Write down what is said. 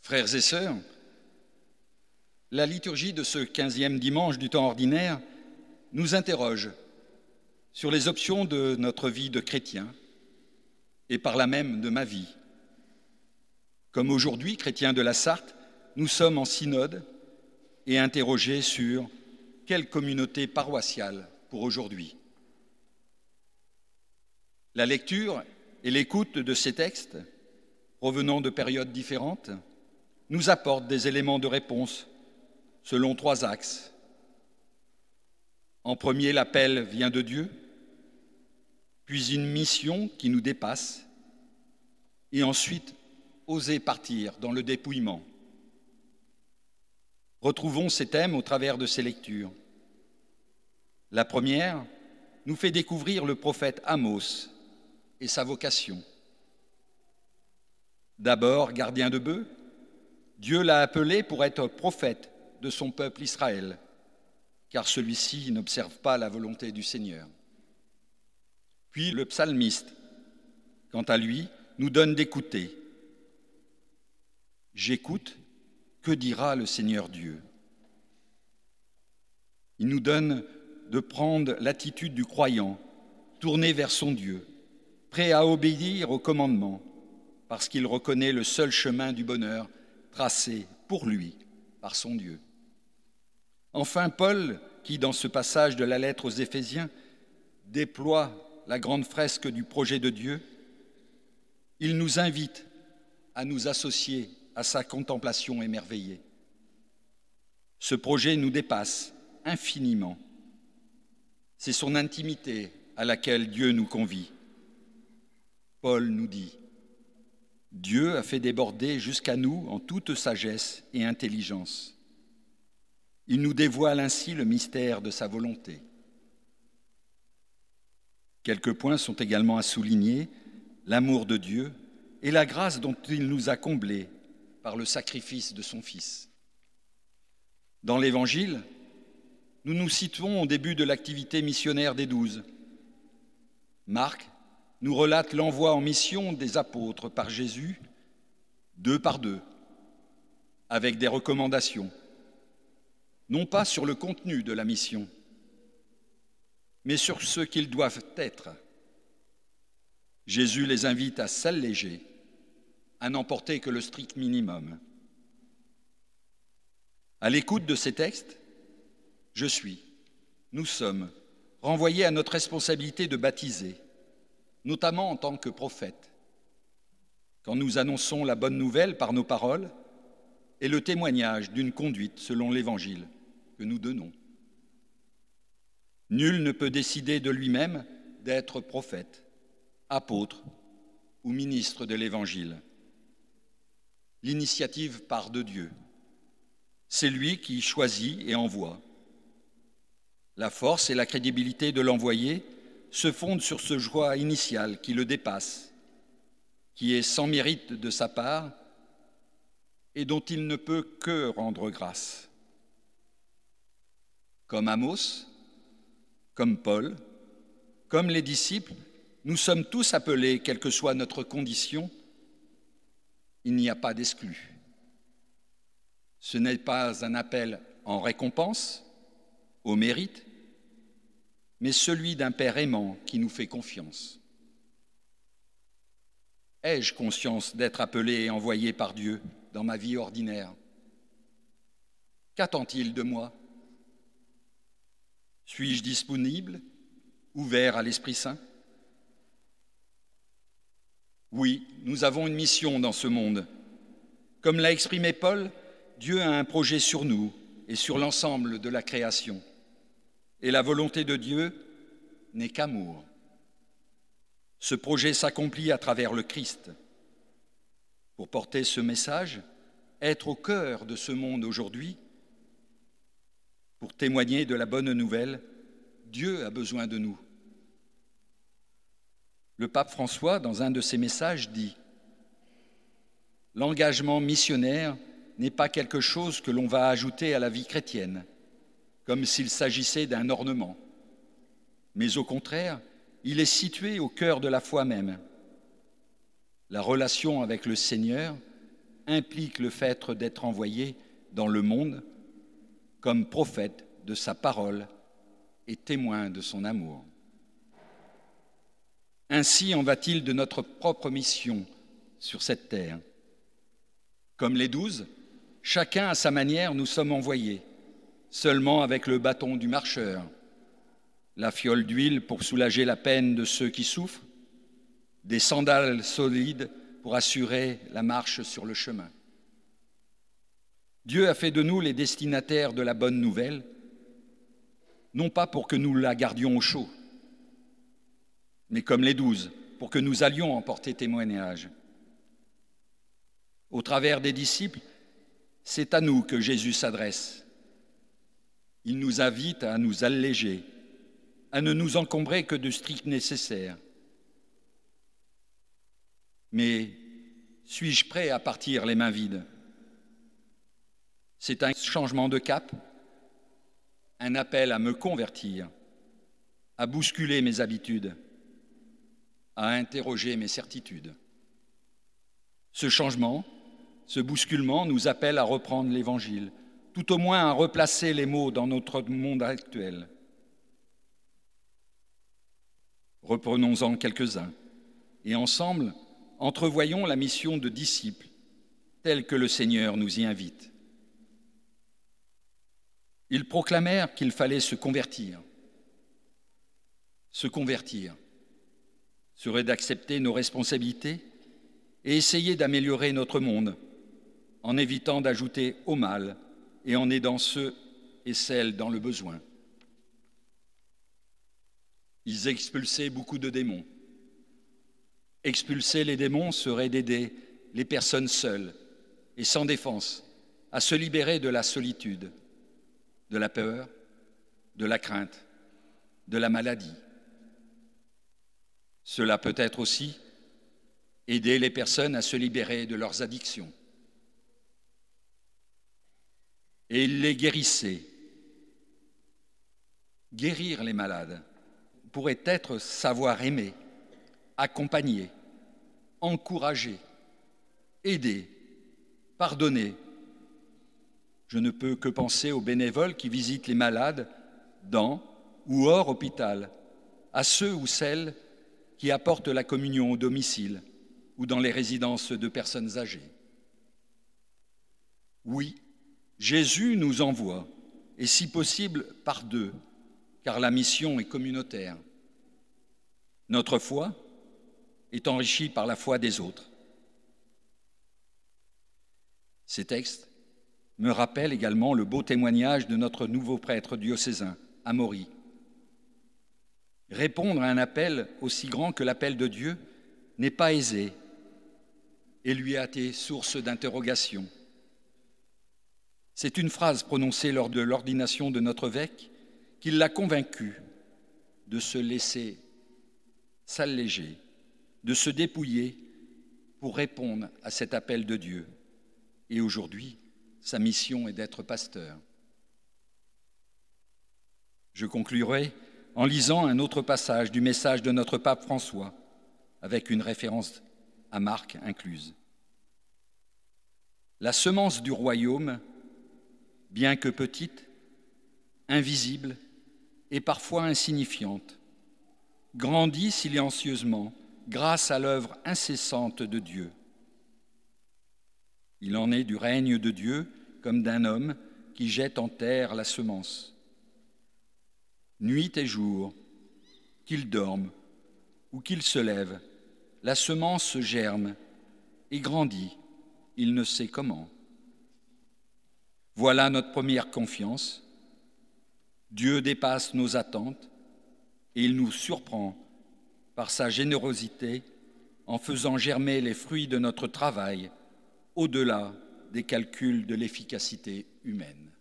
Frères et sœurs, la liturgie de ce 15e dimanche du temps ordinaire nous interroge sur les options de notre vie de chrétien et par là même de ma vie. Comme aujourd'hui, chrétiens de la Sarthe, nous sommes en synode et interrogés sur quelle communauté paroissiale pour aujourd'hui. La lecture et l'écoute de ces textes, provenant de périodes différentes, nous apportent des éléments de réponse selon 3 axes. En premier, l'appel vient de Dieu, puis une mission qui nous dépasse, et ensuite, oser partir dans le dépouillement. Retrouvons ces thèmes au travers de ces lectures. La première nous fait découvrir le prophète Amos et sa vocation. D'abord, gardien de bœufs, Dieu l'a appelé pour être prophète de son peuple Israël, car celui-ci n'observe pas la volonté du Seigneur. Puis le psalmiste, quant à lui, nous donne d'écouter. J'écoute, que dira le Seigneur Dieu? Il nous donne de prendre l'attitude du croyant, tourné vers son Dieu, prêt à obéir aux commandements, parce qu'il reconnaît le seul chemin du bonheur tracé pour lui par son Dieu. Enfin, Paul, qui dans ce passage de la lettre aux Éphésiens déploie la grande fresque du projet de Dieu, il nous invite à nous associer à sa contemplation émerveillée. Ce projet nous dépasse infiniment. C'est son intimité à laquelle Dieu nous convie. Paul nous dit: Dieu a fait déborder jusqu'à nous en toute sagesse et intelligence. Il nous dévoile ainsi le mystère de sa volonté. Quelques points sont également à souligner: l'amour de Dieu et la grâce dont il nous a comblés par le sacrifice de son Fils. Dans l'Évangile, nous nous situons au début de l'activité missionnaire des 12. Marc nous relate l'envoi en mission des apôtres par Jésus, 2 par 2, avec des recommandations, non pas sur le contenu de la mission, mais sur ce qu'ils doivent être. Jésus les invite à s'alléger, à n'emporter que le strict minimum. À l'écoute de ces textes, nous sommes renvoyés à notre responsabilité de baptiser, notamment en tant que prophètes, quand nous annonçons la bonne nouvelle par nos paroles et le témoignage d'une conduite selon l'Évangile que nous donnons. Nul ne peut décider de lui-même d'être prophète, apôtre ou ministre de l'Évangile. L'initiative part de Dieu. C'est lui qui choisit et envoie. La force et la crédibilité de l'envoyé se fondent sur ce choix initial qui le dépasse, qui est sans mérite de sa part et dont il ne peut que rendre grâce. Comme Amos, comme Paul, comme les disciples, nous sommes tous appelés, quelle que soit notre condition. Il n'y a pas d'exclus. Ce n'est pas un appel en récompense, au mérite, mais celui d'un Père aimant qui nous fait confiance. Ai-je conscience d'être appelé et envoyé par Dieu dans ma vie ordinaire? Qu'attend-il de moi? Suis-je disponible, ouvert à l'Esprit Saint? Oui, nous avons une mission dans ce monde. Comme l'a exprimé Paul, Dieu a un projet sur nous et sur l'ensemble de la création. Et la volonté de Dieu n'est qu'amour. Ce projet s'accomplit à travers le Christ. Pour porter ce message, être au cœur de ce monde aujourd'hui, pour témoigner de la bonne nouvelle, Dieu a besoin de nous. Le pape François, dans un de ses messages, dit « L'engagement missionnaire n'est pas quelque chose que l'on va ajouter à la vie chrétienne, comme s'il s'agissait d'un ornement. Mais au contraire, il est situé au cœur de la foi même. La relation avec le Seigneur implique le fait d'être envoyé dans le monde comme prophète de sa parole et témoin de son amour. Ainsi en va-t-il de notre propre mission sur cette terre. Comme les 12, chacun à sa manière, nous sommes envoyés, seulement avec le bâton du marcheur, la fiole d'huile pour soulager la peine de ceux qui souffrent, des sandales solides pour assurer la marche sur le chemin. Dieu a fait de nous les destinataires de la bonne nouvelle, non pas pour que nous la gardions au chaud, mais comme les 12, pour que nous allions en porter témoignage. Au travers des disciples, c'est à nous que Jésus s'adresse. Il nous invite à nous alléger, à ne nous encombrer que de strict nécessaire. Mais suis-je prêt à partir les mains vides? C'est un changement de cap, un appel à me convertir, à bousculer mes habitudes, à interroger mes certitudes. Ce changement, ce bousculement nous appelle à reprendre l'Évangile, tout au moins à replacer les mots dans notre monde actuel. Reprenons-en quelques-uns et ensemble, entrevoyons la mission de disciples telle que le Seigneur nous y invite. Ils proclamèrent qu'il fallait se convertir. Se convertir serait d'accepter nos responsabilités et essayer d'améliorer notre monde en évitant d'ajouter au mal et en aidant ceux et celles dans le besoin. Ils expulsaient beaucoup de démons. Expulser les démons serait d'aider les personnes seules et sans défense à se libérer de la solitude, de la peur, de la crainte, de la maladie. Cela peut être aussi aider les personnes à se libérer de leurs addictions. Et il les guérissait. Guérir les malades pourrait être savoir aimer, accompagner, encourager, aider, pardonner. Je ne peux que penser aux bénévoles qui visitent les malades dans ou hors hôpital, à ceux ou celles qui apportent la communion au domicile ou dans les résidences de personnes âgées. Oui, Jésus nous envoie, et si possible par deux, car la mission est communautaire. Notre foi est enrichie par la foi des autres. Ces textes me rappellent également le beau témoignage de notre nouveau prêtre diocésain, Amaury. Répondre à un appel aussi grand que l'appel de Dieu n'est pas aisé et lui a été source d'interrogation. C'est une phrase prononcée lors de l'ordination de notre évêque qui l'a convaincu de se laisser s'alléger, de se dépouiller pour répondre à cet appel de Dieu. Et aujourd'hui, sa mission est d'être pasteur. Je conclurai en lisant un autre passage du message de notre pape François, avec une référence à Marc incluse. La semence du royaume, bien que petite, invisible et parfois insignifiante, grandit silencieusement grâce à l'œuvre incessante de Dieu. Il en est du règne de Dieu comme d'un homme qui jette en terre la semence. Nuit et jour, qu'il dorme ou qu'il se lève, la semence germe et grandit, il ne sait comment. Voilà notre première confiance. Dieu dépasse nos attentes et il nous surprend par sa générosité en faisant germer les fruits de notre travail au-delà des calculs de l'efficacité humaine.